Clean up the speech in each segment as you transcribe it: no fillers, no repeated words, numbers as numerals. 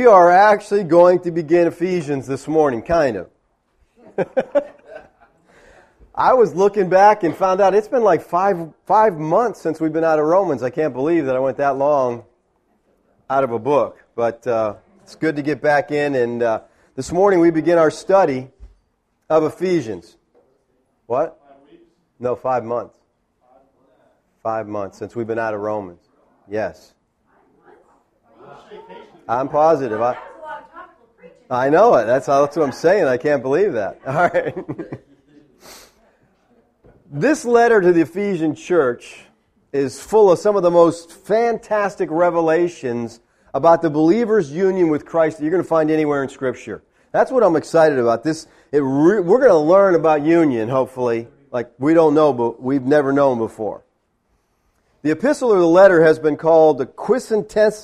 are actually going to begin Ephesians this morning, kind of. I was looking back and found out it's been like five months since we've been out of Romans. I can't believe that I went that long out of a book. But it's good to get back in. And this morning we begin our study of Ephesians. What? 5 weeks? No, 5 months. 5 months since we've been out of Romans. Yes. I'm positive. I know it. That's what I'm saying. I can't believe that. All right. This letter to the Ephesian church is full of some of the most fantastic revelations about the believer's union with Christ that you're going to find anywhere in Scripture. That's what I'm excited about. We're going to learn about union, hopefully, like we don't know, but we've never known before. The epistle or the letter has been called the quintessence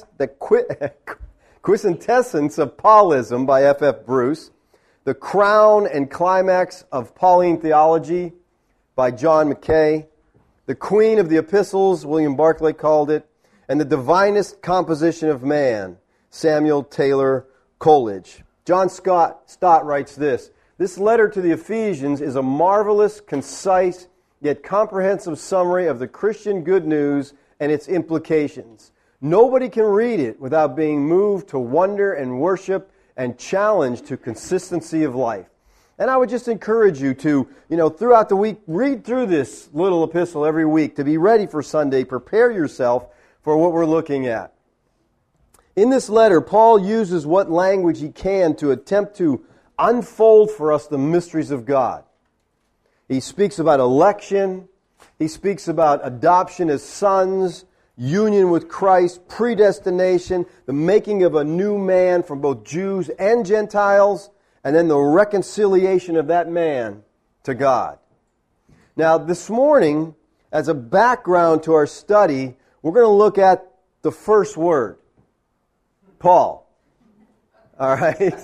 of Paulism by F.F. Bruce, the crown and climax of Pauline theology by John Mackay, the queen of the epistles, William Barclay called it, and the divinest composition of man, Samuel Taylor Coleridge. John Stott writes this: "This letter to the Ephesians is a marvelous, concise, yet comprehensive summary of the Christian good news and its implications. Nobody can read it without being moved to wonder and worship and challenged to consistency of life." And I would just encourage you to, throughout the week, read through this little epistle every week to be ready for Sunday. Prepare yourself for what we're looking at. In this letter, Paul uses what language he can to attempt to unfold for us the mysteries of God. He speaks about election. He speaks about adoption as sons, union with Christ, predestination, the making of a new man from both Jews and Gentiles, and then the reconciliation of that man to God. Now, this morning, as a background to our study, we're going to look at the first word, Paul. All right?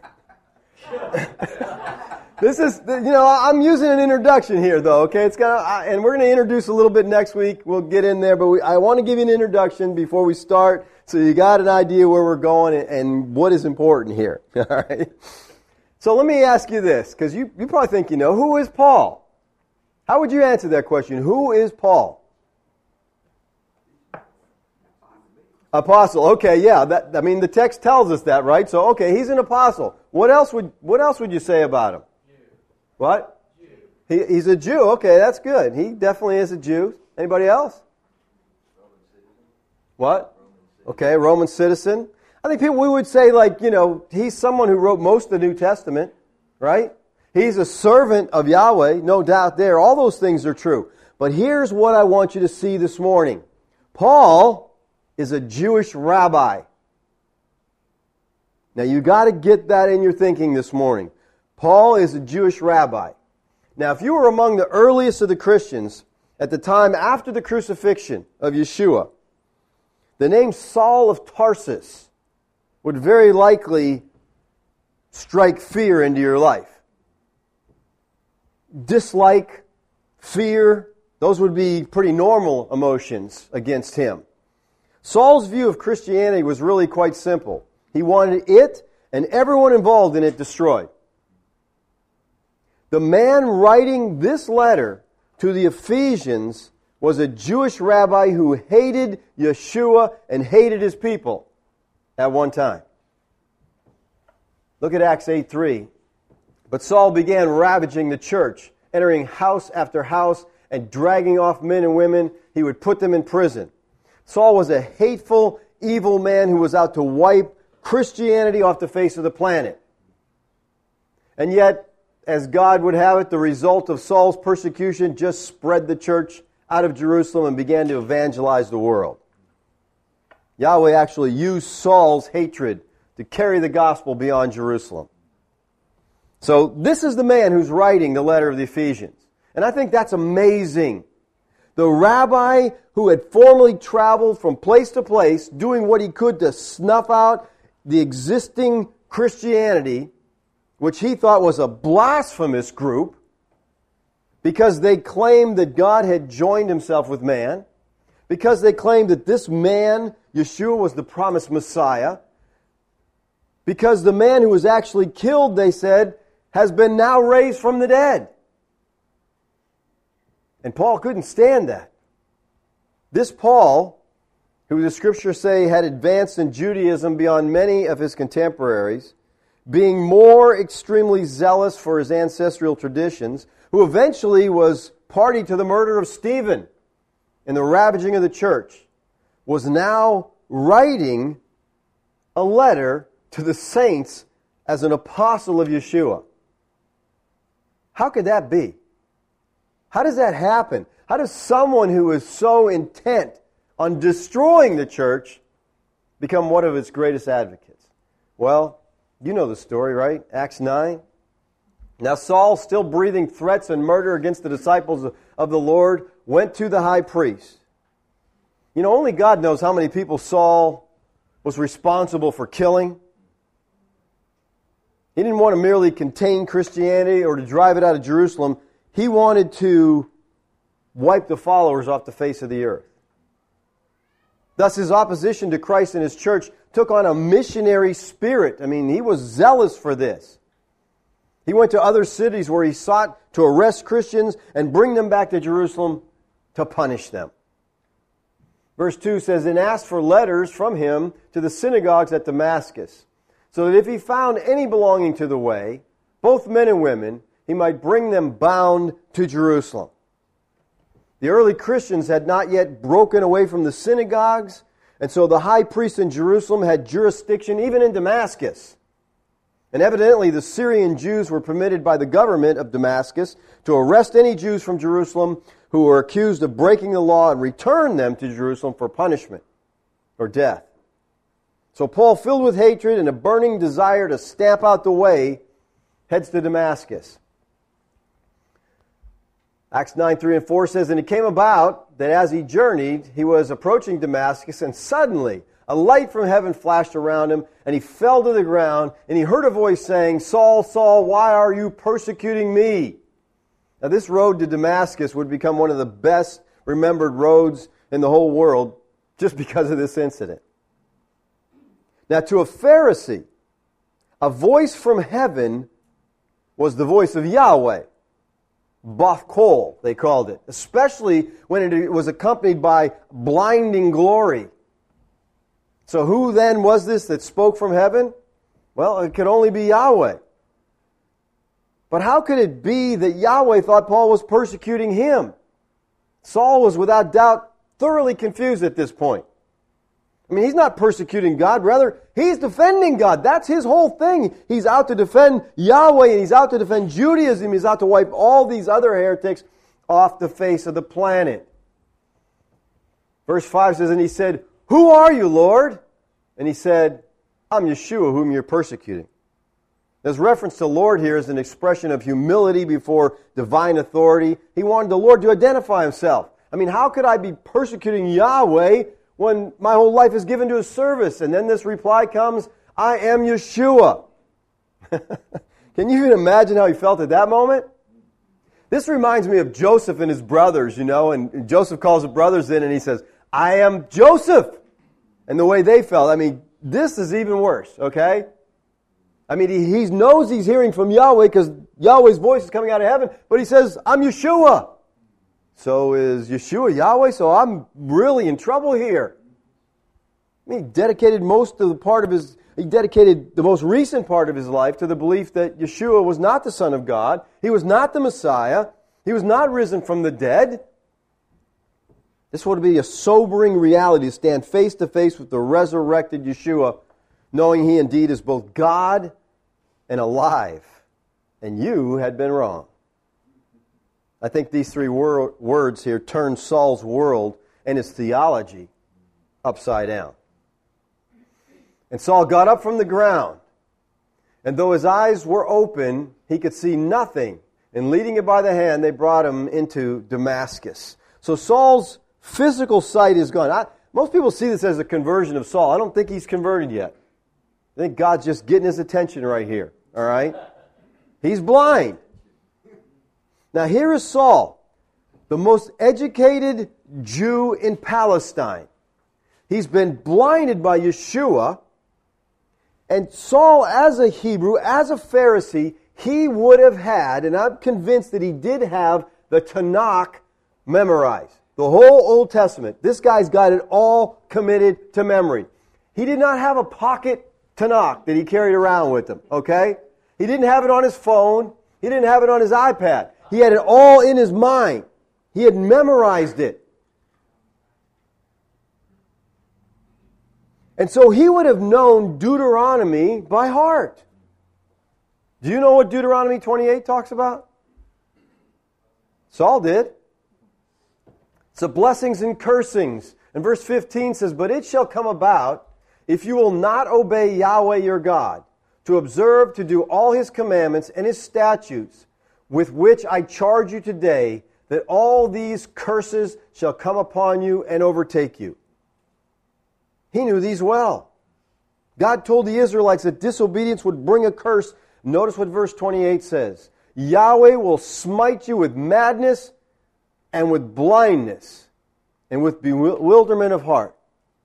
This is, I'm using an introduction here, though, okay? And we're going to introduce a little bit next week. We'll get in there, but I want to give you an introduction before we start so you got an idea where we're going and what is important here, all right? So let me ask you this, because you probably think you know. Who is Paul? How would you answer that question? Who is Paul? Apostle. Okay, yeah. The text tells us that, right? So, okay, he's an apostle. What else would you say about him? Jew. What? Jew. He's a Jew. Okay, that's good. He definitely is a Jew. Anybody else? Roman citizen. What? Okay, Roman citizen. I think we would say, he's someone who wrote most of the New Testament, right? He's a servant of Yahweh, no doubt there. All those things are true. But here's what I want you to see this morning. Paul is a Jewish rabbi. Now, you got to get that in your thinking this morning. Paul is a Jewish rabbi. Now, if you were among the earliest of the Christians at the time after the crucifixion of Yeshua, the name Saul of Tarsus would very likely strike fear into your life. Dislike, fear, those would be pretty normal emotions against him. Saul's view of Christianity was really quite simple. He wanted it and everyone involved in it destroyed. The man writing this letter to the Ephesians was a Jewish rabbi who hated Yeshua and hated his people at one time. Look at Acts 8:3. "But Saul began ravaging the church, entering house after house and dragging off men and women. He would put them in prison." Saul was a hateful, evil man who was out to wipe Christianity off the face of the planet. And yet, as God would have it, the result of Saul's persecution just spread the church out of Jerusalem and began to evangelize the world. Yahweh actually used Saul's hatred to carry the gospel beyond Jerusalem. So this is the man who's writing the letter of the Ephesians. And I think that's amazing. The rabbi who had formerly traveled from place to place, doing what he could to snuff out the existing Christianity, which he thought was a blasphemous group, because they claimed that God had joined himself with man, because they claimed that this man, Yeshua, was the promised Messiah. because the man who was actually killed, they said, has been now raised from the dead. And Paul couldn't stand that. This Paul, who the Scriptures say had advanced in Judaism beyond many of his contemporaries, being more extremely zealous for his ancestral traditions, who eventually was party to the murder of Stephen and the ravaging of the church, was now writing a letter to the saints as an apostle of Yeshua. How could that be? How does that happen? How does someone who is so intent on destroying the church become one of its greatest advocates? Well, you know the story, right? Acts 9. Now Saul, still breathing threats and murder against the disciples of the Lord, went to the high priest. You know, only God knows how many people Saul was responsible for killing. He didn't want to merely contain Christianity or to drive it out of Jerusalem. He wanted to wipe the followers off the face of the earth. Thus, his opposition to Christ and His church took on a missionary spirit. I mean, he was zealous for this. He went to other cities where he sought to arrest Christians and bring them back to Jerusalem to punish them. Verse 2 says, and asked for letters from him to the synagogues at Damascus, so that if he found any belonging to the way, both men and women, he might bring them bound to Jerusalem. The early Christians had not yet broken away from the synagogues, and so the high priest in Jerusalem had jurisdiction even in Damascus. And evidently the Syrian Jews were permitted by the government of Damascus to arrest any Jews from Jerusalem who were accused of breaking the law and return them to Jerusalem for punishment or death. So Paul, filled with hatred and a burning desire to stamp out the way, heads to Damascus. Acts 9, 3 and 4 says, and it came about that as he journeyed, he was approaching Damascus, and suddenly a light from heaven flashed around him, and he fell to the ground, and he heard a voice saying, Saul, Saul, why are you persecuting me? Now this road to Damascus would become one of the best remembered roads in the whole world just because of this incident. Now to a Pharisee, a voice from heaven was the voice of Yahweh. Baf Kol, they called it, especially when it was accompanied by blinding glory. So who then was this that spoke from heaven? Well, it could only be Yahweh. But how could it be that Yahweh thought Paul was persecuting him? Saul was without doubt thoroughly confused at this point. I mean, he's not persecuting God. Rather, he's defending God. That's his whole thing. He's out to defend Yahweh, and he's out to defend Judaism. He's out to wipe all these other heretics off the face of the planet. Verse 5 says, and he said, who are you, Lord? And he said, I'm Yeshua, whom you're persecuting. There's reference to Lord here as an expression of humility before divine authority. He wanted the Lord to identify himself. I mean, how could I be persecuting Yahweh when my whole life is given to His service? And then this reply comes, I am Yeshua. Can you even imagine how he felt at that moment? This reminds me of Joseph and his brothers, and Joseph calls the brothers in and he says, I am Joseph. And the way they felt, I mean, this is even worse, okay? I mean, he knows he's hearing from Yahweh because Yahweh's voice is coming out of heaven, but he says, I'm Yeshua. So is Yeshua Yahweh? So I'm really in trouble here. I mean, he dedicated the most recent part of his life to the belief that Yeshua was not the Son of God. He was not the Messiah. He was not risen from the dead. This would be a sobering reality to stand face to face with the resurrected Yeshua, knowing He indeed is both God and alive. And you had been wrong. I think these three words here turn Saul's world and his theology upside down. And Saul got up from the ground, and though his eyes were open, he could see nothing. And leading him by the hand, they brought him into Damascus. So Saul's physical sight is gone. Most people see this as a conversion of Saul. I don't think he's converted yet. I think God's just getting his attention right here. All right? He's blind. Now here is Saul, the most educated Jew in Palestine. He's been blinded by Yeshua. And Saul, as a Hebrew, as a Pharisee, he would have had, and I'm convinced that he did have, the Tanakh memorized. The whole Old Testament. This guy's got it all committed to memory. He did not have a pocket Tanakh that he carried around with him, okay? He didn't have it on his phone. He didn't have it on his iPad. He had it all in his mind. He had memorized it. And so he would have known Deuteronomy by heart. Do you know what Deuteronomy 28 talks about? Saul did. It's the blessings and cursings. And verse 15 says, "But it shall come about, if you will not obey Yahweh your God, to observe to do all His commandments and His statutes, with which I charge you today, that all these curses shall come upon you and overtake you." He knew these well. God told the Israelites that disobedience would bring a curse. Notice what verse 28 says. Yahweh will smite you with madness and with blindness and with bewilderment of heart.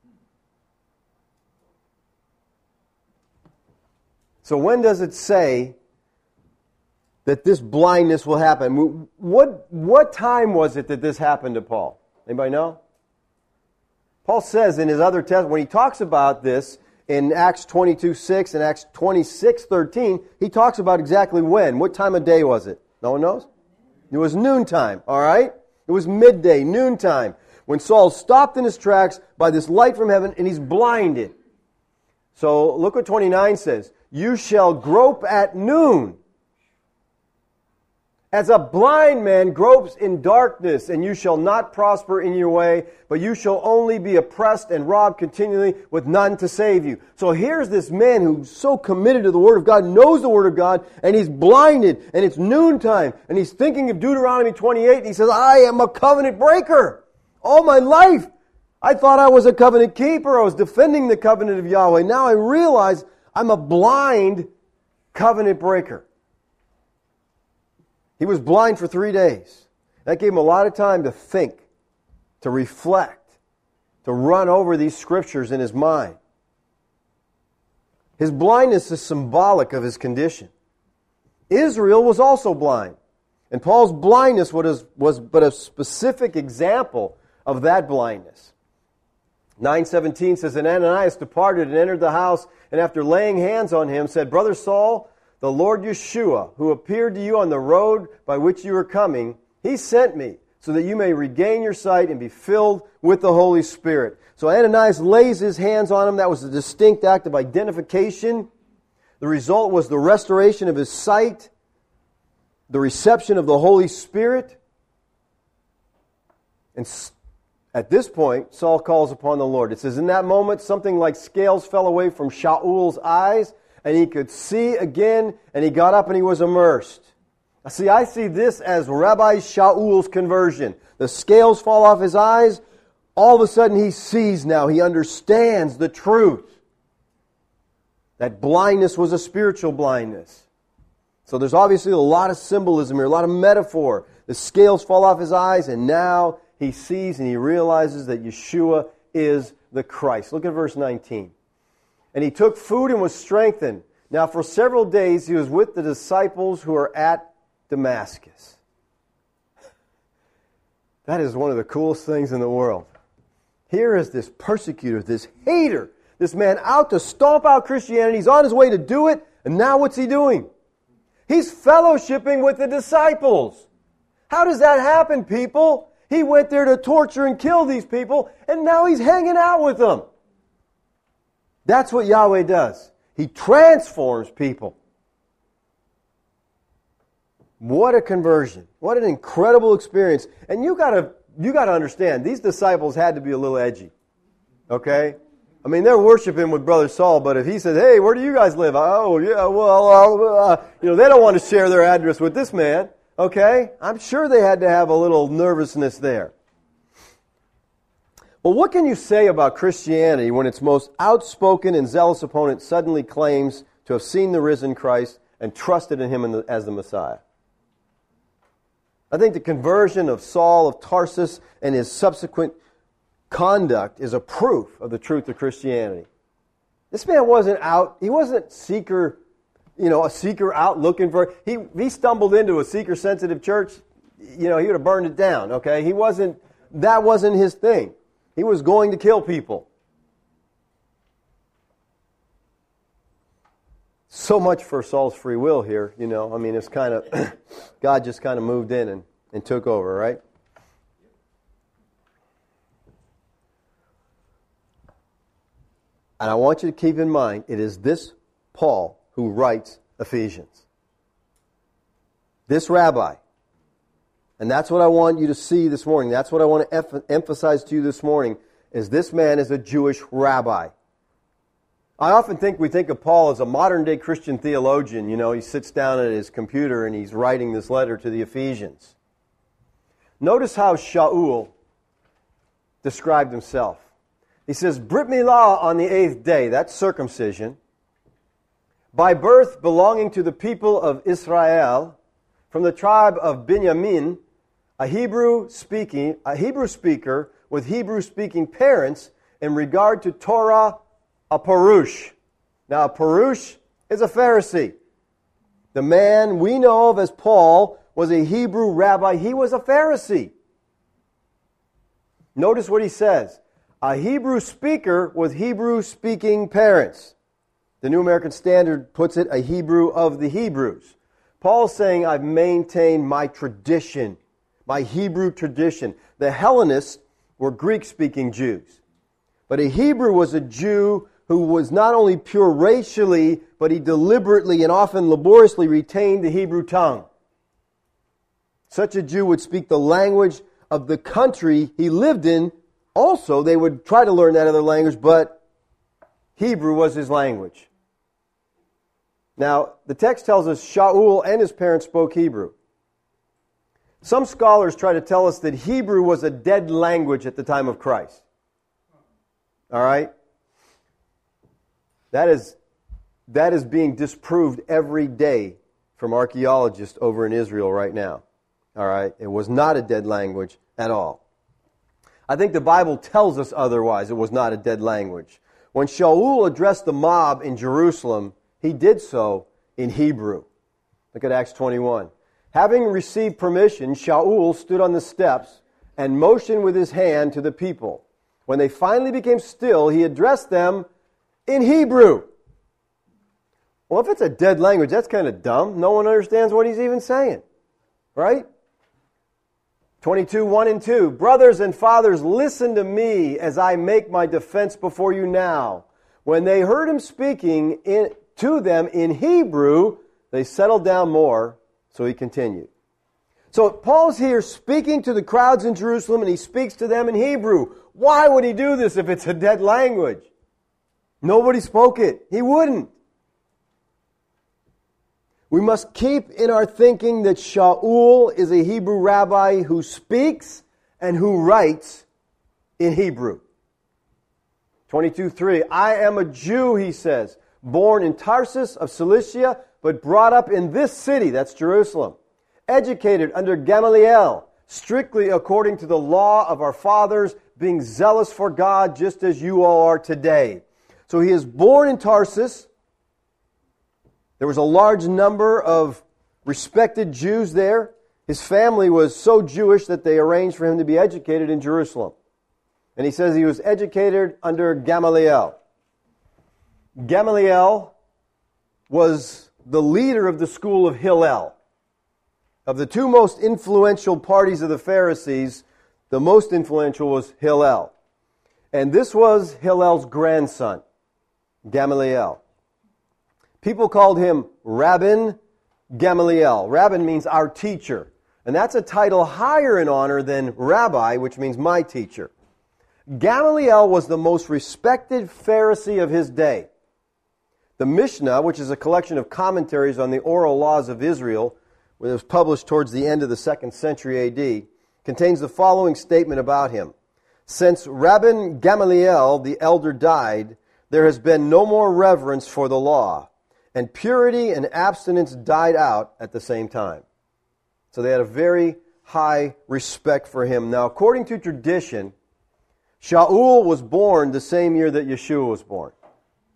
So when does it say that this blindness will happen? What time was it that this happened to Paul? Anybody know? Paul says in his other text, when he talks about this in Acts 22:6 and Acts 26:13, he talks about exactly when. What time of day was it? No one knows? It was noontime, all right? It was midday, noontime, when Saul stopped in his tracks by this light from heaven and he's blinded. So look what 29 says. You shall grope at noon, as a blind man gropes in darkness, and you shall not prosper in your way, but you shall only be oppressed and robbed continually with none to save you. So here's this man who's so committed to the Word of God, knows the Word of God, and he's blinded, and it's noontime, and he's thinking of Deuteronomy 28, and he says, I am a covenant breaker. All my life, I thought I was a covenant keeper. I was defending the covenant of Yahweh. Now I realize I'm a blind covenant breaker. He was blind for 3 days. That gave him a lot of time to think, to reflect, to run over these scriptures in his mind. His blindness is symbolic of his condition. Israel was also blind. And Paul's blindness was but a specific example of that blindness. 9:17 says, And Ananias departed and entered the house, and after laying hands on him, said, Brother Saul, the Lord Yeshua, who appeared to you on the road by which you were coming, He sent me so that you may regain your sight and be filled with the Holy Spirit. So Ananias lays his hands on him. That was a distinct act of identification. The result was the restoration of his sight, the reception of the Holy Spirit. And at this point, Saul calls upon the Lord. It says, in that moment, something like scales fell away from Shaul's eyes, and he could see again, and he got up and he was immersed. See, I see this as Rabbi Shaul's conversion. The scales fall off his eyes. All of a sudden he sees now. He understands the truth. That blindness was a spiritual blindness. So there's obviously a lot of symbolism here, a lot of metaphor. The scales fall off his eyes, and now he sees and he realizes that Yeshua is the Christ. Look at verse 19. And he took food and was strengthened. Now for several days he was with the disciples who are at Damascus. That is one of the coolest things in the world. Here is this persecutor, this hater, this man out to stomp out Christianity. He's on his way to do it, and now what's he doing? He's fellowshipping with the disciples. How does that happen, people? He went there to torture and kill these people, and now he's hanging out with them. That's what Yahweh does. He transforms people. What a conversion. What an incredible experience. And you got to understand, these disciples had to be a little edgy. Okay? I mean, they're worshiping with Brother Saul, but if he says, hey, where do you guys live? Oh, yeah, well, they don't want to share their address with this man. Okay? I'm sure they had to have a little nervousness there. Well, what can you say about Christianity when its most outspoken and zealous opponent suddenly claims to have seen the risen Christ and trusted in Him as the Messiah? I think the conversion of Saul of Tarsus and his subsequent conduct is a proof of the truth of Christianity. This man wasn't out. He wasn't a seeker out looking for. He stumbled into a seeker-sensitive church. He would have burned it down. Okay, that wasn't his thing. He was going to kill people. So much for Saul's free will here. It's kind of God just kind of moved in and took over, right? And I want you to keep in mind, it is this Paul who writes Ephesians. This rabbi. And that's what I want you to see this morning. That's what I want to emphasize to you this morning, is this man is a Jewish rabbi. I often we think of Paul as a modern-day Christian theologian. He sits down at his computer and he's writing this letter to the Ephesians. Notice how Shaul described himself. He says, Brit Milah on the 8th day, that's circumcision, by birth belonging to the people of Israel, from the tribe of Binyamin, a Hebrew speaker with Hebrew-speaking parents in regard to Torah, a Parush. Now, a Parush is a Pharisee. The man we know of as Paul was a Hebrew rabbi. He was a Pharisee. Notice what he says. A Hebrew speaker with Hebrew-speaking parents. The New American Standard puts it, a Hebrew of the Hebrews. Paul's saying, I've maintained my tradition, my Hebrew tradition. The Hellenists were Greek-speaking Jews. But a Hebrew was a Jew who was not only pure racially, but he deliberately and often laboriously retained the Hebrew tongue. Such a Jew would speak the language of the country he lived in. Also, they would try to learn that other language, but Hebrew was his language. Now, the text tells us Shaul and his parents spoke Hebrew. Some scholars try to tell us that Hebrew was a dead language at the time of Christ. All right? That is being disproved every day from archaeologists over in Israel right now. All right? It was not a dead language at all. I think the Bible tells us otherwise. It was not a dead language. When Shaul addressed the mob in Jerusalem, he did so in Hebrew. Look at Acts 21. Having received permission, Shaul stood on the steps and motioned with his hand to the people. When they finally became still, he addressed them in Hebrew. Well, if it's a dead language, that's kind of dumb. No one understands what he's even saying. Right? 22, 1 and 2. Brothers and fathers, listen to me as I make my defense before you now. When they heard him speaking to them in Hebrew, they settled down more, so he continued. So Paul's here speaking to the crowds in Jerusalem, and he speaks to them in Hebrew. Why would he do this if it's a dead language? Nobody spoke it. He wouldn't. We must keep in our thinking that Shaul is a Hebrew rabbi who speaks and who writes in Hebrew. 22:3, I am a Jew, he says, born in Tarsus of Cilicia, but brought up in this city, that's Jerusalem, educated under Gamaliel, strictly according to the law of our fathers, being zealous for God just as you all are today. So he is born in Tarsus. There was a large number of respected Jews there. His family was so Jewish that they arranged for him to be educated in Jerusalem. And he says he was educated under Gamaliel. Gamaliel was the leader of the school of Hillel. Of the two most influential parties of the Pharisees, the most influential was Hillel. And this was Hillel's grandson, Gamaliel. People called him Rabbin Gamaliel. Rabbin means our teacher. And that's a title higher in honor than rabbi, which means my teacher. Gamaliel was the most respected Pharisee of his day. The Mishnah, which is a collection of commentaries on the oral laws of Israel, which was published towards the end of the 2nd century A.D., contains the following statement about him. Since Rabbin Gamaliel, the elder, died, there has been no more reverence for the law, and purity and abstinence died out at the same time. So they had a very high respect for him. Now, according to tradition, Shaul was born the same year that Yeshua was born.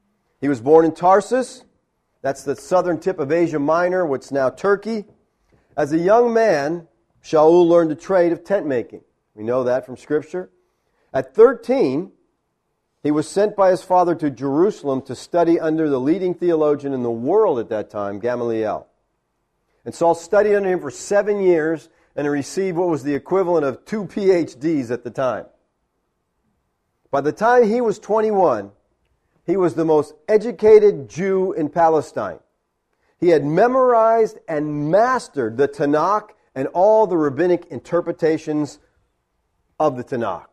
He was born in Tarsus. That's the southern tip of Asia Minor, what's now Turkey. As a young man, Shaul learned the trade of tent making. We know that from Scripture. At 13, he was sent by his father to Jerusalem to study under the leading theologian in the world at that time, Gamaliel. And Saul studied under him for 7 years and received what was the equivalent of 2 PhDs at the time. By the time he was 21, he was the most educated Jew in Palestine. He had memorized and mastered the Tanakh and all the rabbinic interpretations of the Tanakh.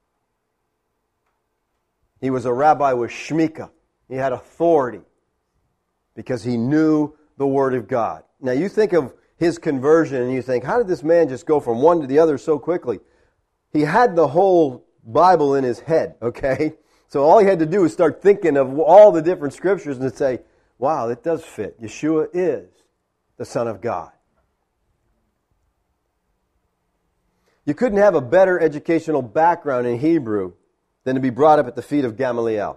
He was a rabbi with shmika. He had authority because he knew the Word of God. Now you think of his conversion and you think, how did this man just go from one to the other so quickly? He had the whole Bible in his head, okay? So all he had to do was start thinking of all the different scriptures and say, wow, that does fit. Yeshua is the Son of God. You couldn't have a better educational background in Hebrew than to be brought up at the feet of Gamaliel.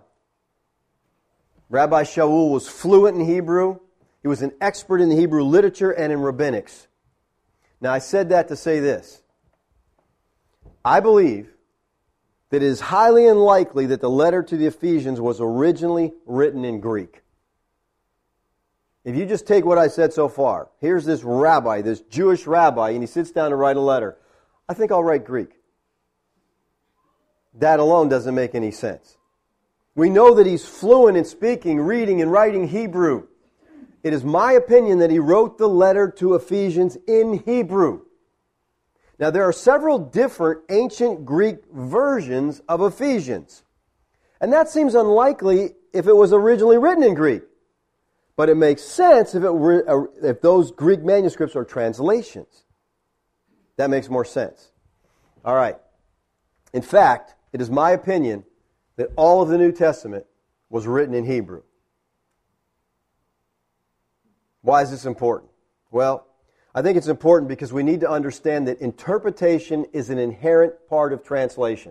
Rabbi Shaul was fluent in Hebrew. He was an expert in the Hebrew literature and in rabbinics. Now, I said that to say this. I believe that it is highly unlikely that the letter to the Ephesians was originally written in Greek. If you just take what I said so far, here's this rabbi, this Jewish rabbi, and he sits down to write a letter. I think I'll write Greek. That alone doesn't make any sense. We know that he's fluent in speaking, reading, and writing Hebrew. It is my opinion that he wrote the letter to Ephesians in Hebrew. Now, there are several different ancient Greek versions of Ephesians. And that seems unlikely if it was originally written in Greek. But it makes sense if those Greek manuscripts are translations. That makes more sense. All right. In fact, it is my opinion that all of the New Testament was written in Hebrew. Why is this important? Well, I think it's important because we need to understand that interpretation is an inherent part of translation.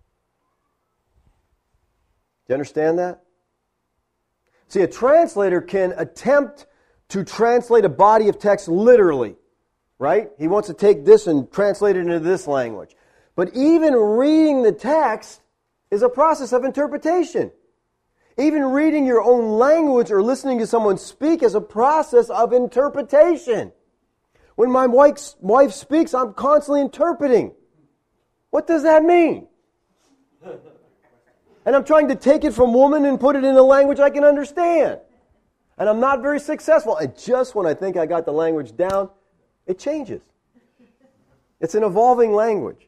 Do you understand that? See, a translator can attempt to translate a body of text literally, right? He wants to take this and translate it into this language. But even reading the text is a process of interpretation. Even reading your own language or listening to someone speak is a process of interpretation. When my wife speaks, I'm constantly interpreting. What does that mean? And I'm trying to take it from woman and put it in a language I can understand. And I'm not very successful. And just when I think I got the language down, it changes. It's an evolving language.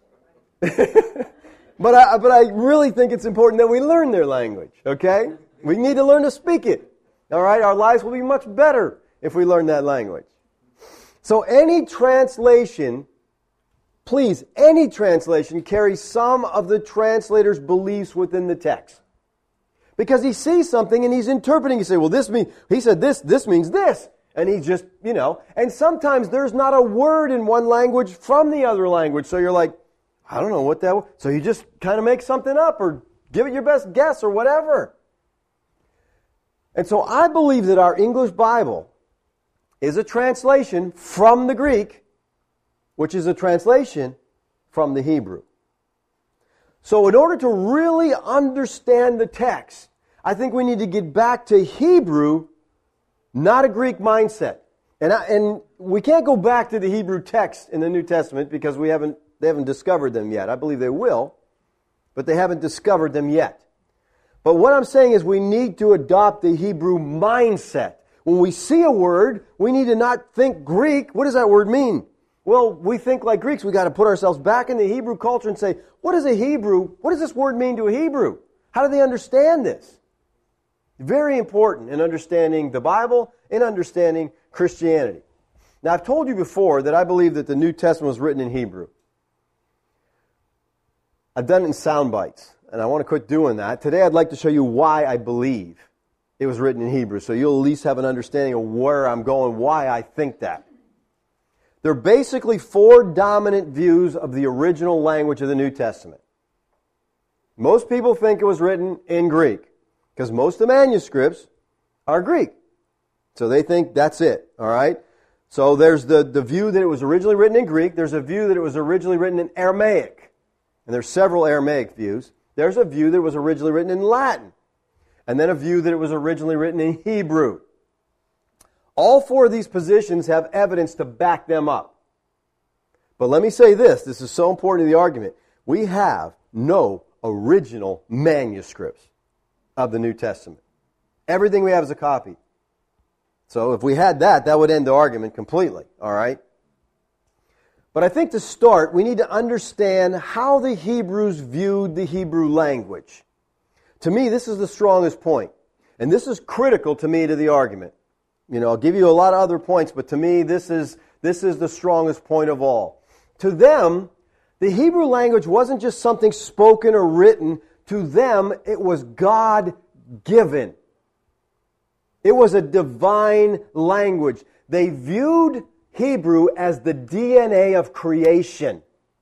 But I really think it's important that we learn their language, okay? We need to learn to speak it. All right? Our lives will be much better if we learn that language. So any translation, please, any translation carries some of the translator's beliefs within the text. Because he sees something and he's interpreting. He say, well, he said this means this. And he just, and sometimes there's not a word in one language from the other language. So you're like, I don't know what that was. So you just kind of make something up or give it your best guess or whatever. And so I believe that our English Bible is a translation from the Greek, which is a translation from the Hebrew. So in order to really understand the text, I think we need to get back to Hebrew, not a Greek mindset. And we can't go back to the Hebrew text in the New Testament because they haven't discovered them yet. I believe they will, but they haven't discovered them yet. But what I'm saying is we need to adopt the Hebrew mindset. When we see a word, we need to not think Greek. What does that word mean? Well, we think like Greeks. We got to put ourselves back in the Hebrew culture and say, what does this word mean to a Hebrew? How do they understand this? Very important in understanding the Bible and understanding Christianity. Now, I've told you before that I believe that the New Testament was written in Hebrew. I've done it in sound bites, and I want to quit doing that. Today I'd like to show you why I believe it was written in Hebrew, so you'll at least have an understanding of where I'm going, why I think that. There are basically 4 dominant views of the original language of the New Testament. Most people think it was written in Greek. because most of the manuscripts are Greek. So they think that's it, all right? So there's the view that it was originally written in Greek. There's a view that it was originally written in Aramaic. And there's several Aramaic views. There's a view that it was originally written in Latin. And then a view that it was originally written in Hebrew. All four of these positions have evidence to back them up. But let me say this is so important to the argument. We have no original manuscripts of the New Testament. Everything we have is a copy. So if we had that, that would end the argument completely, all right? But I think to start, we need to understand how the Hebrews viewed the Hebrew language. To me, this is the strongest point. And this is critical to me to the argument. You know, I'll give you a lot of other points, but to me, this is the strongest point of all. To them, the Hebrew language wasn't just something spoken or written. To them, it was God-given. It was a divine language. They viewed Hebrew as the DNA of creation.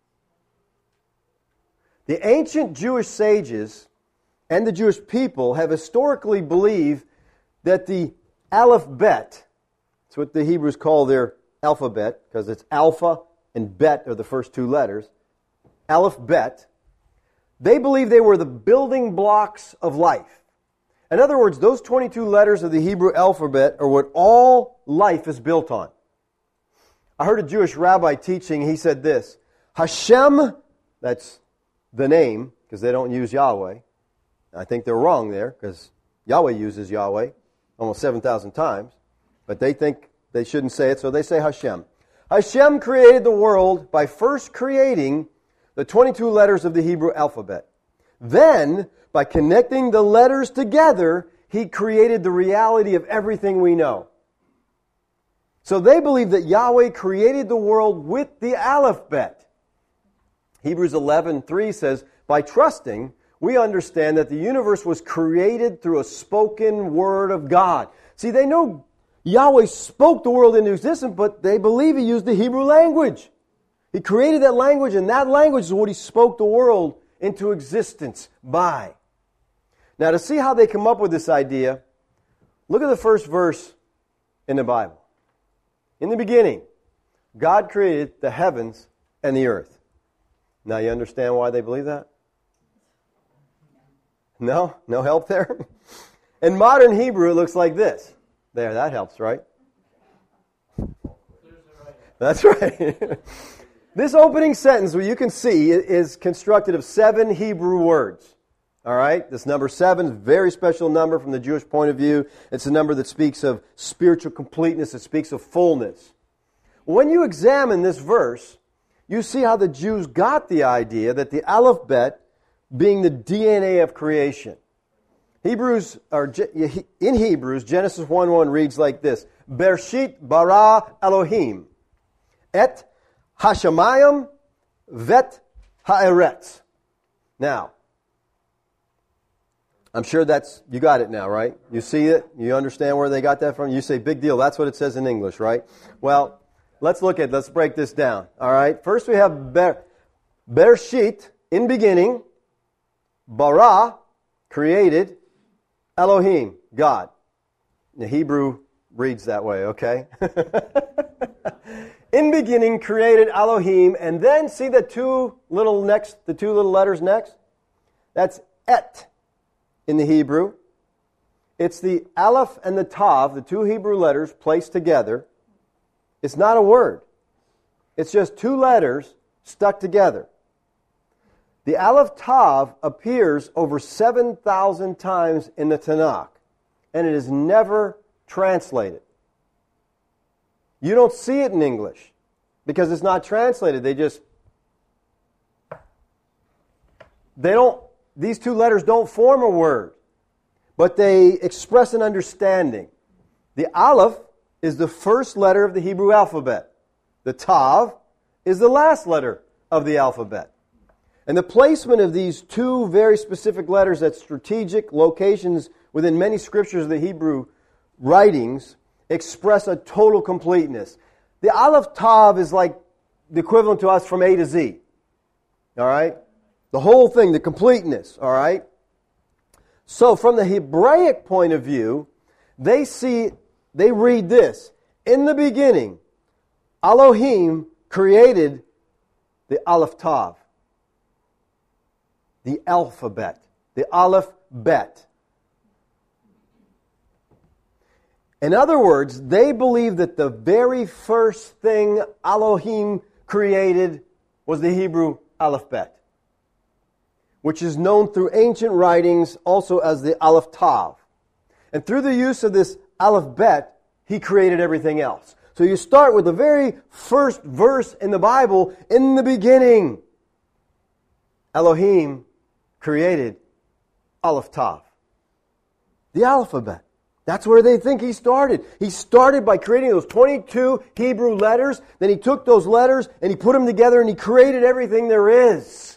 The ancient Jewish sages and the Jewish people have historically believed that the Aleph Bet, that's what the Hebrews call their alphabet, because it's Alpha and Bet are the first two letters. Aleph Bet. They believe they were the building blocks of life. In other words, those 22 letters of the Hebrew alphabet are what all life is built on. I heard a Jewish rabbi teaching, he said this, Hashem, that's the name, because they don't use Yahweh. I think they're wrong there, because Yahweh uses Yahweh almost 7,000 times, but they think they shouldn't say it, so they say Hashem. Hashem created the world by first creating the 22 letters of the Hebrew alphabet. Then, by connecting the letters together, He created the reality of everything we know. So they believe that Yahweh created the world with the Aleph Bet. Hebrews 11:3 says, by trusting, we understand that the universe was created through a spoken word of God. See, they know Yahweh spoke the world into existence, but they believe He used the Hebrew language. He created that language, and that language is what He spoke the world into existence by. Now, to see how they come up with this idea, look at the first verse in the Bible. In the beginning, God created the heavens and the earth. Now, you understand why they believe that? No? No help there? In modern Hebrew, it looks like this. There, that helps, right? That's right. This opening sentence, where you can see, is constructed of 7 Hebrew words. All right? This number 7 is a very special number from the Jewish point of view. It's a number that speaks of spiritual completeness. It speaks of fullness. When you examine this verse, you see how the Jews got the idea that the Aleph Bet being the DNA of creation. In Hebrews, Genesis 1:1 reads like this: Bershit bara Elohim et hashamayim vet haaretz. Now, I'm sure you got it now, right? You see it? You understand where they got that from? You say, big deal, that's what it says in English, right? Well, let's break this down, all right? First we have Bershit, in beginning, bara, created, Elohim, God. The Hebrew reads that way, okay? In beginning created Elohim, and then see the two little letters next? That's et in the Hebrew. It's the Aleph and the Tav, the two Hebrew letters placed together. It's not a word. It's just two letters stuck together. The Aleph Tav appears over 7,000 times in the Tanakh, and it is never translated. You don't see it in English because it's not translated. These two letters don't form a word, but they express an understanding. The Aleph is the first letter of the Hebrew alphabet. The Tav is the last letter of the alphabet. And the placement of these two very specific letters at strategic locations within many scriptures of the Hebrew writings express a total completeness. The Aleph Tav is like the equivalent to us from A to Z. All right? The whole thing, the completeness. All right? So from the Hebraic point of view, they read this. In the beginning, Elohim created the Aleph Tav, the alphabet, the Aleph Bet. In other words, they believe that the very first thing Elohim created was the Hebrew Aleph Bet, which is known through ancient writings also as the Aleph Tav. And through the use of this Aleph Bet, He created everything else. So you start with the very first verse in the Bible, in the beginning, Elohim created Aleph Tav, the alphabet. That's where they think He started. He started by creating those 22 Hebrew letters. Then He took those letters and He put them together and He created everything there is.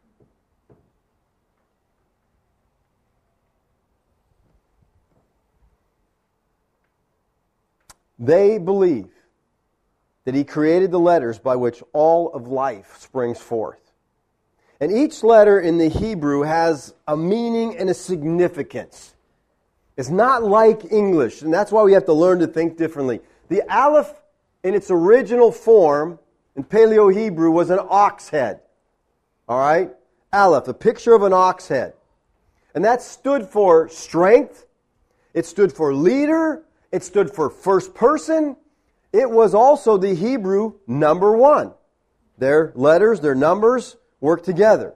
They believe that He created the letters by which all of life springs forth. And each letter in the Hebrew has a meaning and a significance. It's not like English, and that's why we have to learn to think differently. The Aleph, in its original form, in Paleo-Hebrew, was an ox head. All right? Aleph, a picture of an ox head. And that stood for strength. It stood for leader. It stood for first person. It was also the Hebrew number 1. Their letters, their numbers work together.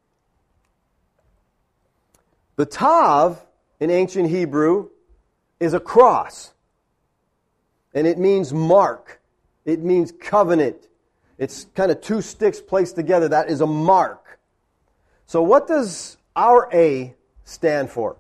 The Tav in ancient Hebrew is a cross. And it means mark. It means covenant. It's kind of 2 sticks placed together. That is a mark. So what does our A stand for?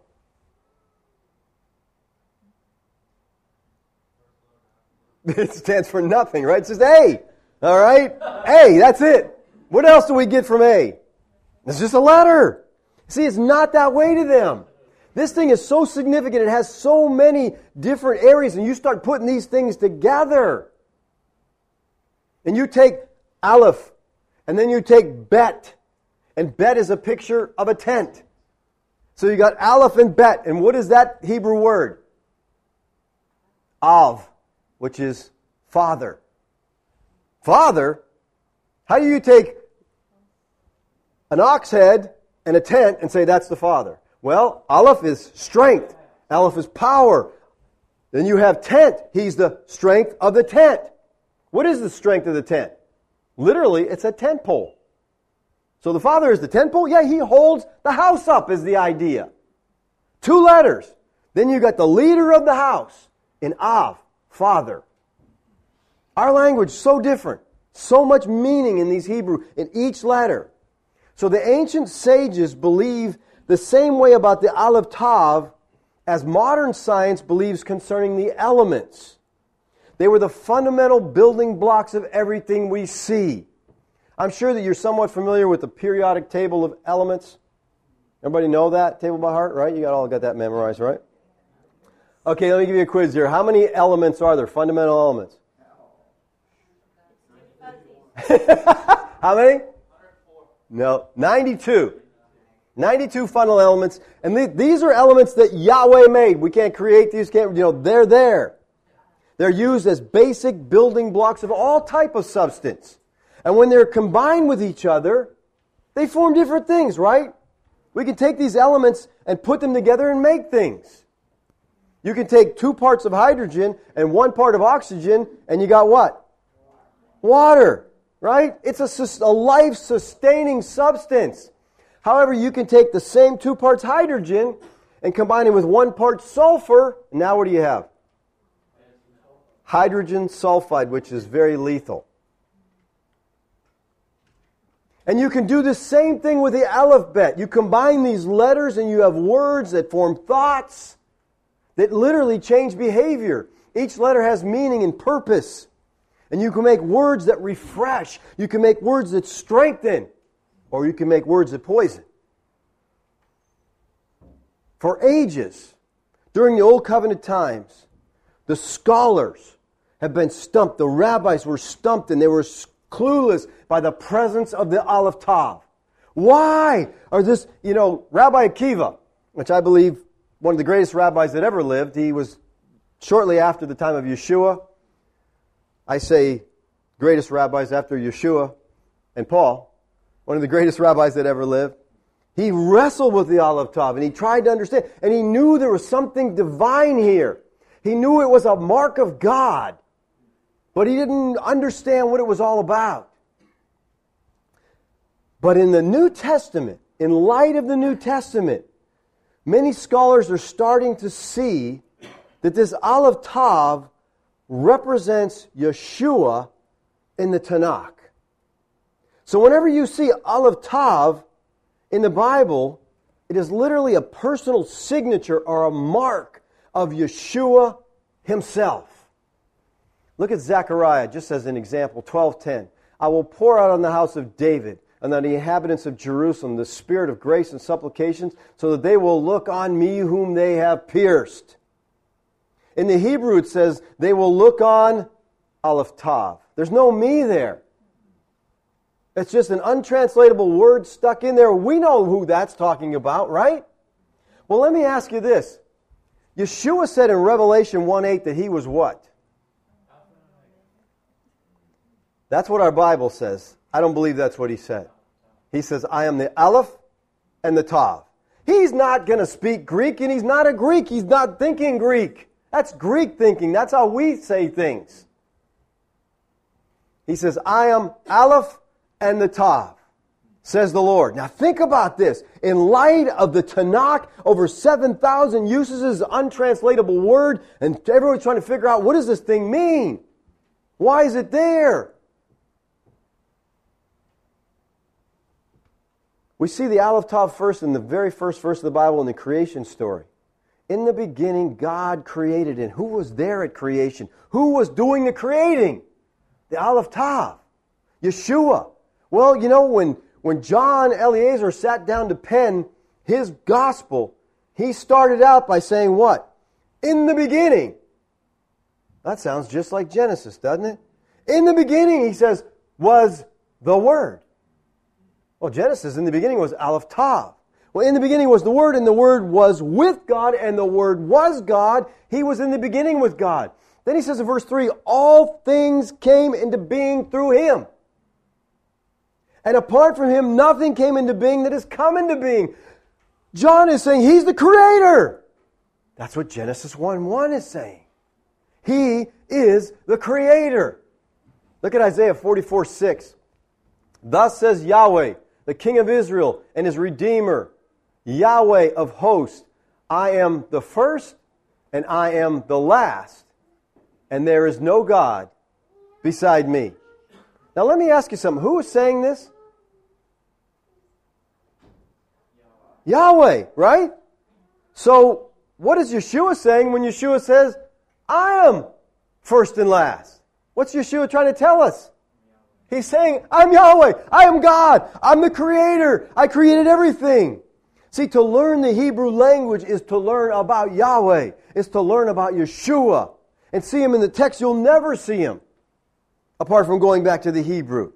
It stands for nothing, right? It says A. All right? A, that's it. What else do we get from A? It's just a letter. See, it's not that way to them. This thing is so significant. It has so many different areas, and you start putting these things together. And you take Aleph, and then you take Bet. And Bet is a picture of a tent. So you got Aleph and Bet. And what is that Hebrew word? Av, which is father. Father? How do you take an ox head and a tent and say that's the father? Well, Aleph is strength. Aleph is power. Then you have tent. He's the strength of the tent. What is the strength of the tent? Literally, it's a tent pole. So the father is the tent pole? Yeah, he holds the house up is the idea. 2 letters. Then you got the leader of the house in Av, father. Our language so different. So much meaning in these Hebrew, in each letter. So the ancient sages believe the same way about the Aleph Tav as modern science believes concerning the elements. They were the fundamental building blocks of everything we see. I'm sure that you're somewhat familiar with the periodic table of elements. Everybody know that table by heart, right? You all got that memorized, right? Okay, let me give you a quiz here. How many elements are there, fundamental elements? How many? No, 92. 92 fundamental elements. And these are elements that Yahweh made. We can't create these, they're there. They're used as basic building blocks of all type of substance. And when they're combined with each other, they form different things, right? We can take these elements and put them together and make things. You can take 2 parts of hydrogen and 1 part of oxygen, and you got what? Water, right? It's a life-sustaining substance. However, you can take the same 2 parts hydrogen and combine it with 1 part sulfur, and now what do you have? Hydrogen sulfide, which is very lethal. And you can do the same thing with the alphabet. You combine these letters and you have words that form thoughts that literally change behavior. Each letter has meaning and purpose. And you can make words that refresh. You can make words that strengthen. Or you can make words that poison. For ages, during the Old Covenant times, the scholars have been stumped. The rabbis were stumped and they were clueless by the presence of the Aleph Tav. Why are this, Rabbi Akiva, which I believe one of the greatest rabbis that ever lived. He was shortly after the time of Yeshua. I say greatest rabbis after Yeshua and Paul. One of the greatest rabbis that ever lived. He wrestled with the Aleph Tav and he tried to understand. And he knew there was something divine here. He knew it was a mark of God. But he didn't understand what it was all about. But in the New Testament, in light of the New Testament, many scholars are starting to see that this Aleph Tav represents Yeshua in the Tanakh. So whenever you see Aleph Tav in the Bible, it is literally a personal signature or a mark of Yeshua himself. Look at Zechariah, just as an example, 12:10. I will pour out on the house of David and on the inhabitants of Jerusalem the spirit of grace and supplications, so that they will look on me whom they have pierced. In the Hebrew it says, they will look on Aleph Tav. There's no me there. It's just an untranslatable word stuck in there. We know who that's talking about, right? Well, let me ask you this. Yeshua said in Revelation 1:8 that he was what? That's what our Bible says. I don't believe that's what he said. He says, I am the Aleph and the Tav. He's not going to speak Greek, and he's not a Greek. He's not thinking Greek. That's Greek thinking. That's how we say things. He says, I am Aleph and the Tav, says the Lord. Now think about this. In light of the Tanakh, over 7,000 uses is an untranslatable word, and everyone's trying to figure out, what does this thing mean? Why is it there? We see the Aleph Tav first in the very first verse of the Bible in the creation story. In the beginning, God created. And who was there at creation? Who was doing the creating? The Aleph Tav. Yeshua. Well, you know, when John Eliezer sat down to pen his gospel, he started out by saying what? In the beginning. That sounds just like Genesis, doesn't it? In the beginning, he says, was the Word. Well, Genesis in the beginning was Aleph Tav. Well, in the beginning was the Word, and the Word was with God, and the Word was God. He was in the beginning with God. Then he says in verse 3, all things came into being through Him. And apart from Him, nothing came into being that has come into being. John is saying He's the Creator. That's what Genesis 1:1 is saying. He is the Creator. Look at Isaiah 44:6. Thus says Yahweh, the King of Israel and His Redeemer, Yahweh of hosts, I am the first and I am the last, and there is no God beside me. Now let me ask you something. Who is saying this? Yahweh, right? So what is Yeshua saying when Yeshua says, I am first and last? What's Yeshua trying to tell us? He's saying, I'm Yahweh, I am God, I'm the Creator, I created everything. See, to learn the Hebrew language is to learn about Yahweh, is to learn about Yeshua. And see Him in the text, you'll never see Him apart from going back to the Hebrew.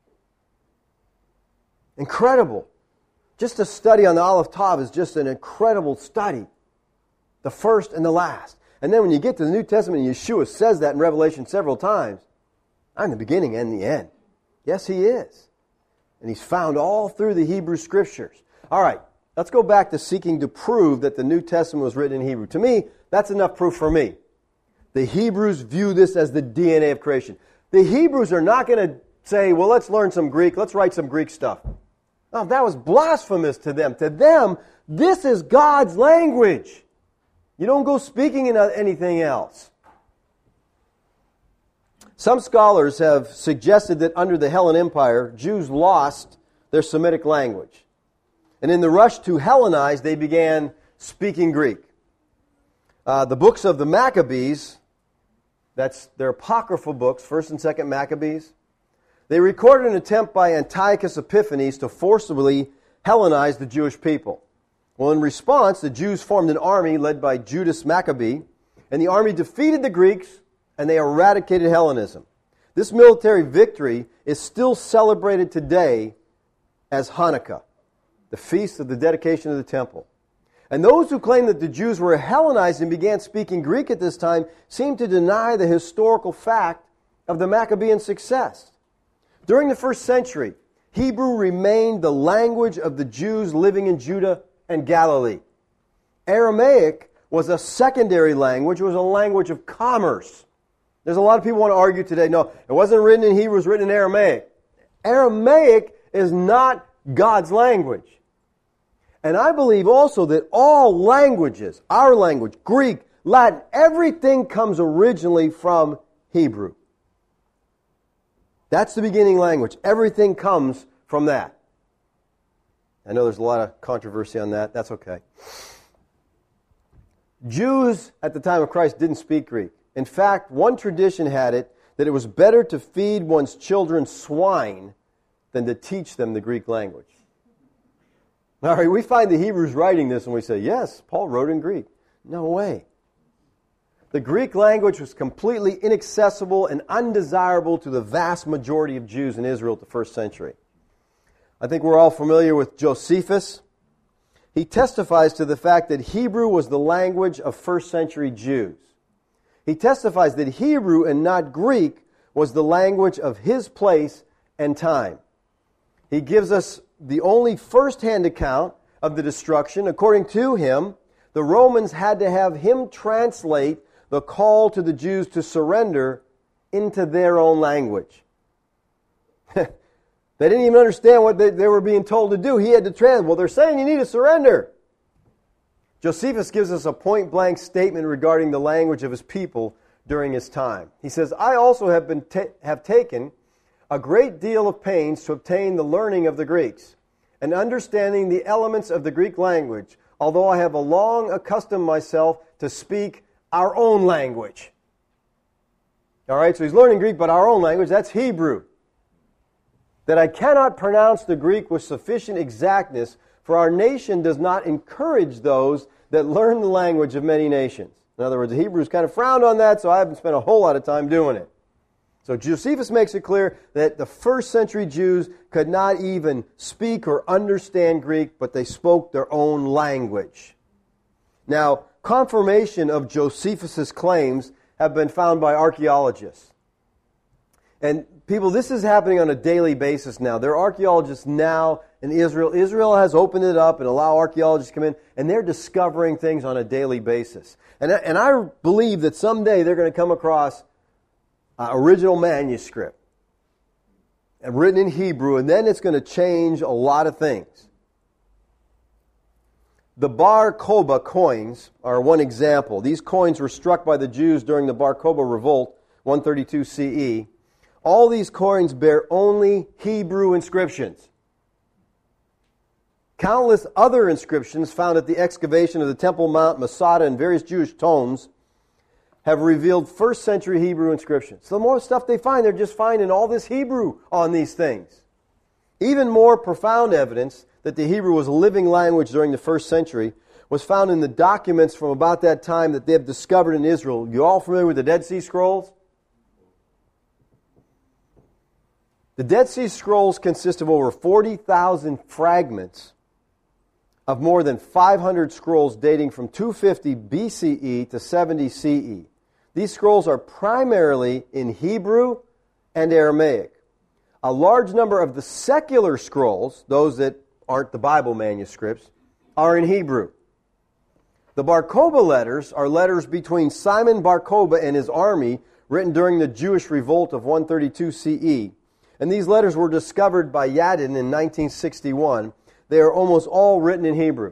Incredible. Just a study on the Aleph Tav is just an incredible study. The first and the last. And then when you get to the New Testament, Yeshua says that in Revelation several times. I'm the beginning and the end. Yes, He is. And He's found all through the Hebrew Scriptures. All right, let's go back to seeking to prove that the New Testament was written in Hebrew. To me, that's enough proof for me. The Hebrews view this as the DNA of creation. The Hebrews are not going to say, well, let's learn some Greek, let's write some Greek stuff. No, that was blasphemous to them. To them, this is God's language. You don't go speaking in anything else. Some scholars have suggested that under the Hellenic Empire, Jews lost their Semitic language. And in the rush to Hellenize, they began speaking Greek. The books of the Maccabees, that's their apocryphal books, 1st and 2nd Maccabees, they recorded an attempt by Antiochus Epiphanes to forcibly Hellenize the Jewish people. Well, in response, the Jews formed an army led by Judas Maccabee, and the army defeated the Greeks, and they eradicated Hellenism. This military victory is still celebrated today as Hanukkah, the feast of the dedication of the temple. And those who claim that the Jews were Hellenized and began speaking Greek at this time seem to deny the historical fact of the Maccabean success. During the first century, Hebrew remained the language of the Jews living in Judah and Galilee. Aramaic was a secondary language. It was a language of commerce. There's a lot of people who want to argue today, no, it wasn't written in Hebrew, it was written in Aramaic. Aramaic is not God's language. And I believe also that all languages, our language, Greek, Latin, everything comes originally from Hebrew. That's the beginning language. Everything comes from that. I know there's a lot of controversy on that. That's okay. Jews at the time of Christ didn't speak Greek. In fact, one tradition had it that it was better to feed one's children swine than to teach them the Greek language. All right, we find the Hebrews writing this and we say, yes, Paul wrote in Greek. No way. The Greek language was completely inaccessible and undesirable to the vast majority of Jews in Israel at the first century. I think we're all familiar with Josephus. He testifies to the fact that Hebrew was the language of first century Jews. He testifies that Hebrew and not Greek was the language of his place and time. He gives us the only first-hand account of the destruction. According to him, the Romans had to have him translate the call to the Jews to surrender into their own language. They didn't even understand what they were being told to do. He had to translate. Well, they're saying you need to surrender. Josephus gives us a point-blank statement regarding the language of his people during his time. He says, I also have taken a great deal of pains to obtain the learning of the Greeks and understanding the elements of the Greek language, although I have long accustomed myself to speak our own language. All right, so he's learning Greek, but our own language, that's Hebrew. That I cannot pronounce the Greek with sufficient exactness, for our nation does not encourage those that learn the language of many nations. In other words, the Hebrews kind of frowned on that, so I haven't spent a whole lot of time doing it. So Josephus makes it clear that the first century Jews could not even speak or understand Greek, but they spoke their own language. Now, confirmation of Josephus' claims have been found by archaeologists. And people, this is happening on a daily basis now. There are archaeologists now in Israel. Israel has opened it up and allowed archaeologists to come in, and they're discovering things on a daily basis. And I believe that someday they're going to come across original manuscript and written in Hebrew, and then it's going to change a lot of things. The Bar Kokhba coins are one example. These coins were struck by the Jews during the Bar Kokhba revolt, 132 CE. All these coins bear only Hebrew inscriptions. Countless other inscriptions found at the excavation of the Temple Mount, Masada, and various Jewish tombs have revealed first century Hebrew inscriptions. So the more stuff they find, they're just finding all this Hebrew on these things. Even more profound evidence that the Hebrew was a living language during the first century was found in the documents from about that time that they have discovered in Israel. You all familiar with the Dead Sea Scrolls? The Dead Sea Scrolls consist of over 40,000 fragments of more than 500 scrolls dating from 250 BCE to 70 CE. These scrolls are primarily in Hebrew and Aramaic. A large number of the secular scrolls, those that aren't the Bible manuscripts, are in Hebrew. The Bar Kokhba letters are letters between Simon Bar Kokhba and his army written during the Jewish revolt of 132 CE. And these letters were discovered by Yadin in 1961. They are almost all written in Hebrew.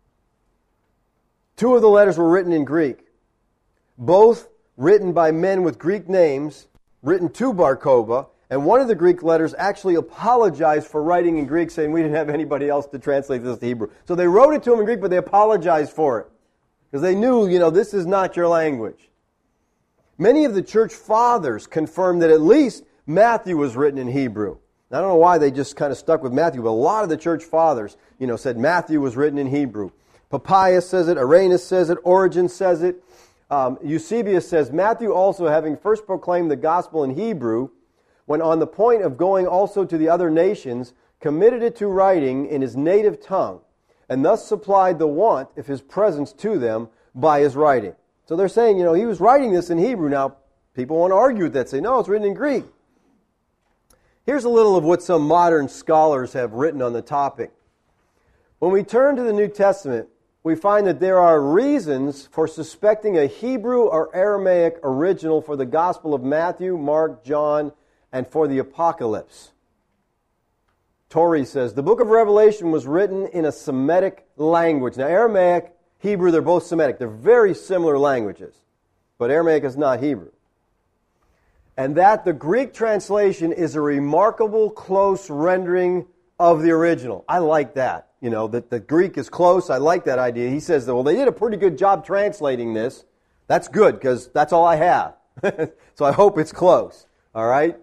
2 of the letters were written in Greek. Both written by men with Greek names, written to Bar Kokhba. And one of the Greek letters actually apologized for writing in Greek, saying we didn't have anybody else to translate this to Hebrew. So they wrote it to him in Greek, but they apologized for it. Because they knew, this is not your language. Many of the church fathers confirmed that at least Matthew was written in Hebrew. I don't know why they just kind of stuck with Matthew, but a lot of the church fathers, said Matthew was written in Hebrew. Papias says it, Irenaeus says it, Origen says it. Eusebius says, Matthew also, having first proclaimed the gospel in Hebrew, when on the point of going also to the other nations, committed it to writing in his native tongue. and thus supplied the want of his presence to them by his writing. So they're saying, he was writing this in Hebrew. Now, people want to argue with that, say, no, it's written in Greek. Here's a little of what some modern scholars have written on the topic. When we turn to the New Testament, we find that there are reasons for suspecting a Hebrew or Aramaic original for the Gospel of Matthew, Mark, John, and for the Apocalypse. Torrey says, the book of Revelation was written in a Semitic language. Now, Aramaic, Hebrew, they're both Semitic. They're very similar languages. But Aramaic is not Hebrew. And that the Greek translation is a remarkable close rendering of the original. I like that. That the Greek is close. I like that idea. He says that, they did a pretty good job translating this. That's good, because that's all I have. So I hope it's close. All right?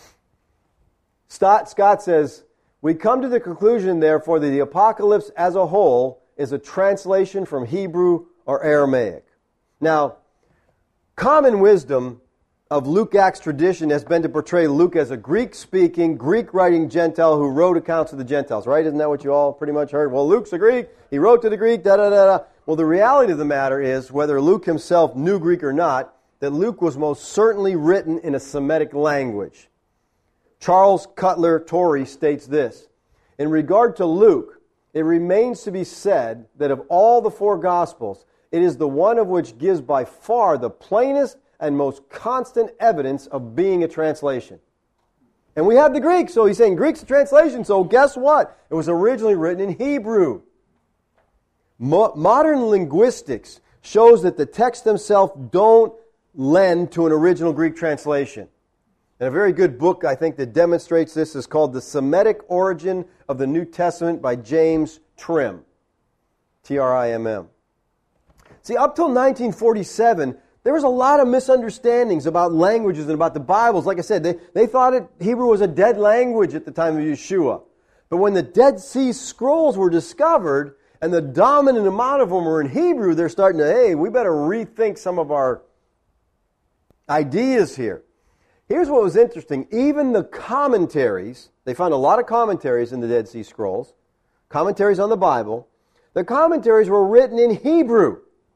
Scott says, we come to the conclusion, therefore, that the Apocalypse as a whole is a translation from Hebrew or Aramaic. Now, common wisdom of Luke-Acts tradition has been to portray Luke as a Greek-speaking, Greek-writing Gentile who wrote accounts of the Gentiles, right? Isn't that what you all pretty much heard? Well, Luke's a Greek, he wrote to the Greek, da-da-da-da. Well, the reality of the matter is, whether Luke himself knew Greek or not, that Luke was most certainly written in a Semitic language. Charles Cutler Torrey states this, in regard to Luke, it remains to be said that of all the four Gospels, it is the one of which gives by far the plainest and most constant evidence of being a translation. And we have the Greek, so he's saying Greek's a translation, so guess what? It was originally written in Hebrew. Modern linguistics shows that the texts themselves don't lend to an original Greek translation. And a very good book, I think, that demonstrates this is called The Semitic Origin of the New Testament by James Trimm. T-R-I-M-M. See, up till 1947, there was a lot of misunderstandings about languages and about the Bibles. Like I said, they thought Hebrew was a dead language at the time of Yeshua. But when the Dead Sea Scrolls were discovered, and the dominant amount of them were in Hebrew, they're starting to, hey, we better rethink some of our ideas here. Here's what was interesting. Even the commentaries, they found a lot of commentaries in the Dead Sea Scrolls, commentaries on the Bible. The commentaries were written in Hebrew.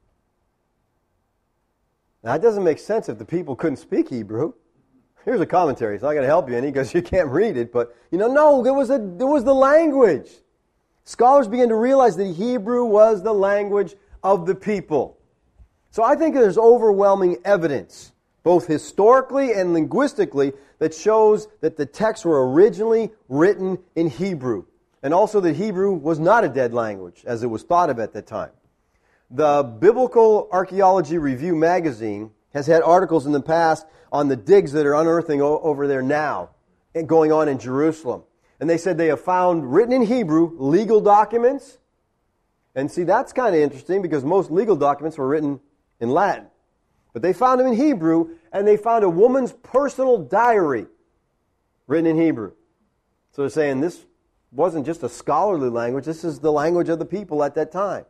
Now, that doesn't make sense if the people couldn't speak Hebrew. Here's a commentary. It's not going to help you any because you can't read it. But, no, there was the language. Scholars began to realize that Hebrew was the language of the people. So I think there's overwhelming evidence, both historically and linguistically, that shows that the texts were originally written in Hebrew. And also that Hebrew was not a dead language, as it was thought of at that time. The Biblical Archaeology Review magazine has had articles in the past on the digs that are unearthing over there now, going on in Jerusalem. And they said they have found, written in Hebrew, legal documents. And see, that's kind of interesting because most legal documents were written in Latin. But they found them in Hebrew, and they found a woman's personal diary written in Hebrew. So they're saying this wasn't just a scholarly language, this is the language of the people at that time.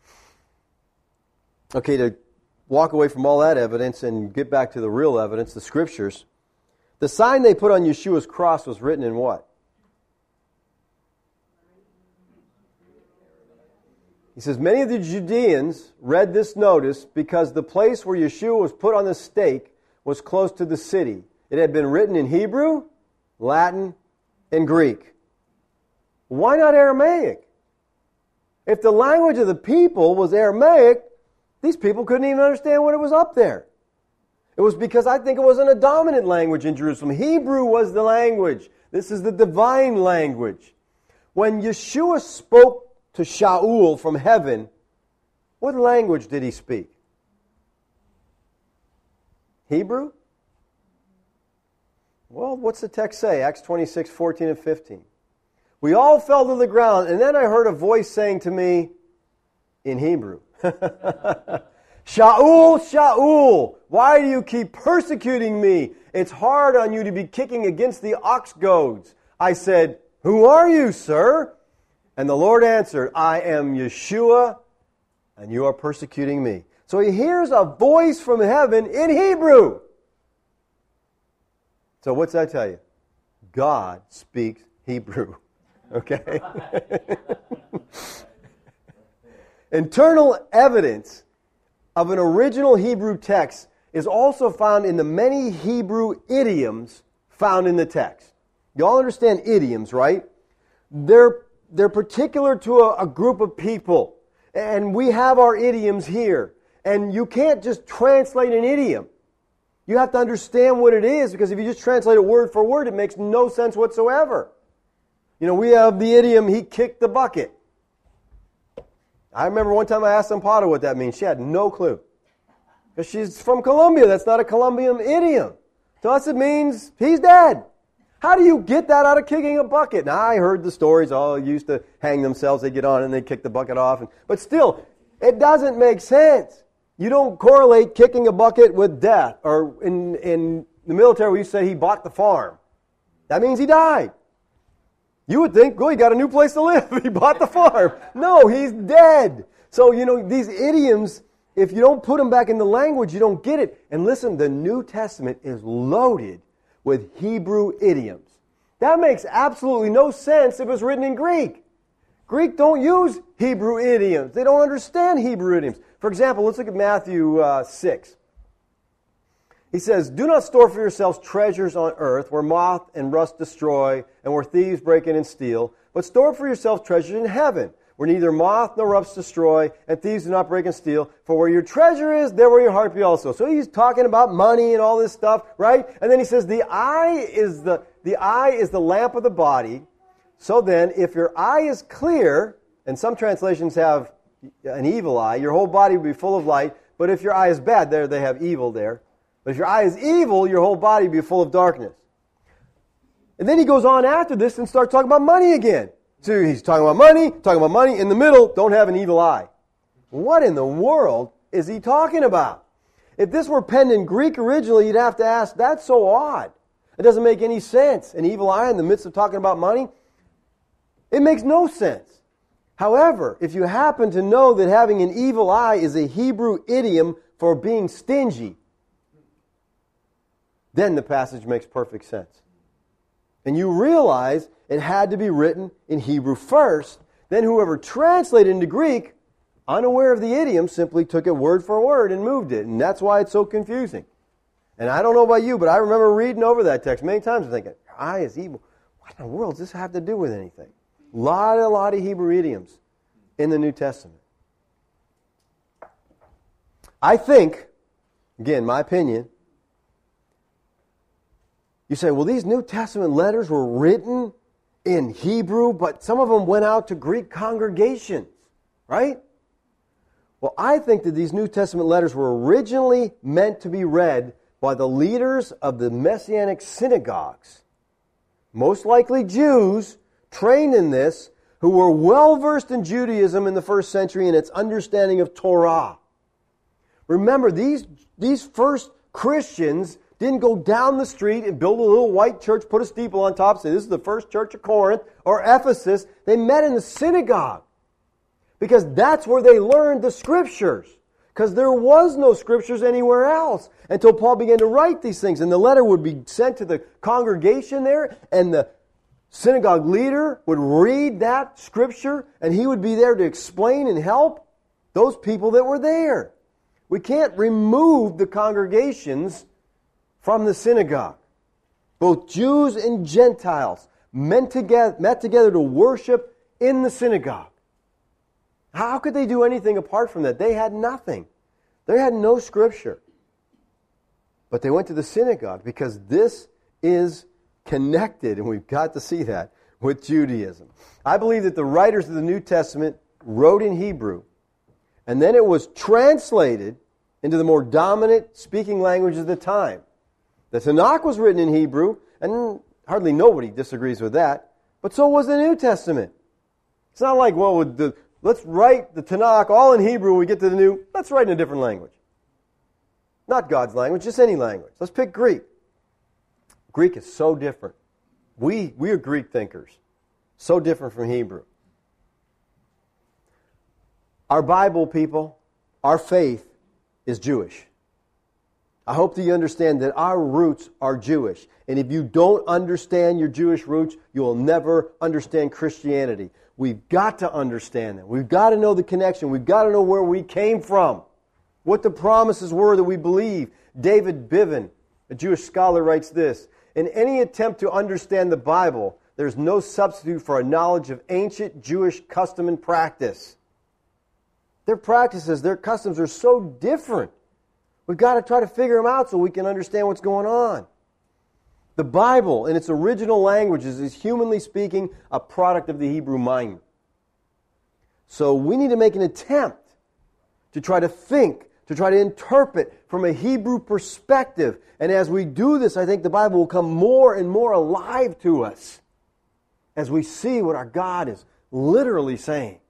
Okay, to walk away from all that evidence and get back to the real evidence, the Scriptures, the sign they put on Yeshua's cross was written in what? He says, many of the Judeans read this notice because the place where Yeshua was put on the stake was close to the city. It had been written in Hebrew, Latin, and Greek. Why not Aramaic? If the language of the people was Aramaic, these people couldn't even understand what it was up there. It was because I think it wasn't a dominant language in Jerusalem. Hebrew was the language. This is the divine language. When Yeshua spoke to Shaul from heaven, what language did he speak? Hebrew? Well, what's the text say? Acts 26, 14 and 15. We all fell to the ground, and then I heard a voice saying to me in Hebrew, Shaul, Shaul, why do you keep persecuting me? It's hard on you to be kicking against the ox goads. I said, who are you, sir? And the Lord answered, I am Yeshua, and you are persecuting me. So he hears a voice from heaven in Hebrew. So what's that tell you? God speaks Hebrew. Okay? Internal evidence of an original Hebrew text is also found in the many Hebrew idioms found in the text. You all understand idioms, right? They're particular to a group of people. And we have our idioms here. And you can't just translate an idiom. You have to understand what it is, because if you just translate it word for word, it makes no sense whatsoever. You know, we have the idiom, he kicked the bucket. I remember one time I asked Amparo what that means. She had no clue. Because she's from Colombia. That's not a Colombian idiom. To us it means he's dead. How do you get that out of kicking a bucket? Now, I heard the stories. Oh, used to hang themselves. They get on and they kick the bucket off. But still, it doesn't make sense. You don't correlate kicking a bucket with death. Or in the military, we used to say he bought the farm. That means he died. You would think, well, he got a new place to live. He bought the farm. No, he's dead. So, you know, these idioms, if you don't put them back in the language, you don't get it. And listen, the New Testament is loaded with Hebrew idioms. That makes absolutely no sense if it was written in Greek. Greek don't use Hebrew idioms. They don't understand Hebrew idioms. For example, let's look at Matthew 6. He says, "Do not store for yourselves treasures on earth, where moth and rust destroy, and where thieves break in and steal, but store for yourselves treasures in heaven, where neither moth nor rust destroy, and thieves do not break and steal. For where your treasure is, there will your heart be also." So he's talking about money and all this stuff, right? And then he says, the eye is the lamp of the body. So then, if your eye is clear, and some translations have an evil eye, your whole body will be full of light. But if your eye is bad, there they have evil there. But if your eye is evil, your whole body will be full of darkness. And then he goes on after this and starts talking about money again. So he's talking about money. In the middle, don't have an evil eye. What in the world is he talking about? If this were penned in Greek originally, you'd have to ask, that's so odd. It doesn't make any sense. An evil eye in the midst of talking about money? It makes no sense. However, if you happen to know that having an evil eye is a Hebrew idiom for being stingy, then the passage makes perfect sense. And you realize it had to be written in Hebrew first. Then whoever translated into Greek, unaware of the idiom, simply took it word for word and moved it. And that's why it's so confusing. And I don't know about you, but I remember reading over that text many times and thinking, your eye is evil. What in the world does this have to do with anything? A lot of Hebrew idioms in the New Testament. I think, again, my opinion, you say, well, these New Testament letters were written in Hebrew, but some of them went out to Greek congregations, right? Well, I think that these New Testament letters were originally meant to be read by the leaders of the Messianic synagogues, most likely Jews trained in this, who were well-versed in Judaism in the first century and its understanding of Torah. Remember, these first Christians didn't go down the street and build a little white church, put a steeple on top, say this is the first church of Corinth or Ephesus. They met in the synagogue because that's where they learned the Scriptures. Because there was no Scriptures anywhere else until Paul began to write these things. And the letter would be sent to the congregation there, and the synagogue leader would read that Scripture, and he would be there to explain and help those people that were there. We can't remove the congregations from the synagogue. Both Jews and Gentiles met together to worship in the synagogue. How could they do anything apart from that? They had nothing. They had no Scripture. But they went to the synagogue because this is connected, and we've got to see that, with Judaism. I believe that the writers of the New Testament wrote in Hebrew, and then it was translated into the more dominant speaking language of the time. The Tanakh was written in Hebrew, and hardly nobody disagrees with that, but so was the New Testament. It's not like, well, let's write the Tanakh all in Hebrew when we get to the New. Let's write in a different language. Not God's language, just any language. Let's pick Greek. Greek is so different. We are Greek thinkers. So different from Hebrew. Our Bible, people, our faith is Jewish. I hope that you understand that our roots are Jewish. And if you don't understand your Jewish roots, you will never understand Christianity. We've got to understand them. We've got to know the connection. We've got to know where we came from, what the promises were that we believe. David Bivin, a Jewish scholar, writes this: in any attempt to understand the Bible, there's no substitute for a knowledge of ancient Jewish custom and practice. Their practices, their customs are so different. We've got to try to figure them out so we can understand what's going on. The Bible, in its original languages, is humanly speaking a product of the Hebrew mind. So we need to make an attempt to try to think, to try to interpret from a Hebrew perspective. And as we do this, I think the Bible will come more and more alive to us as we see what our God is literally saying.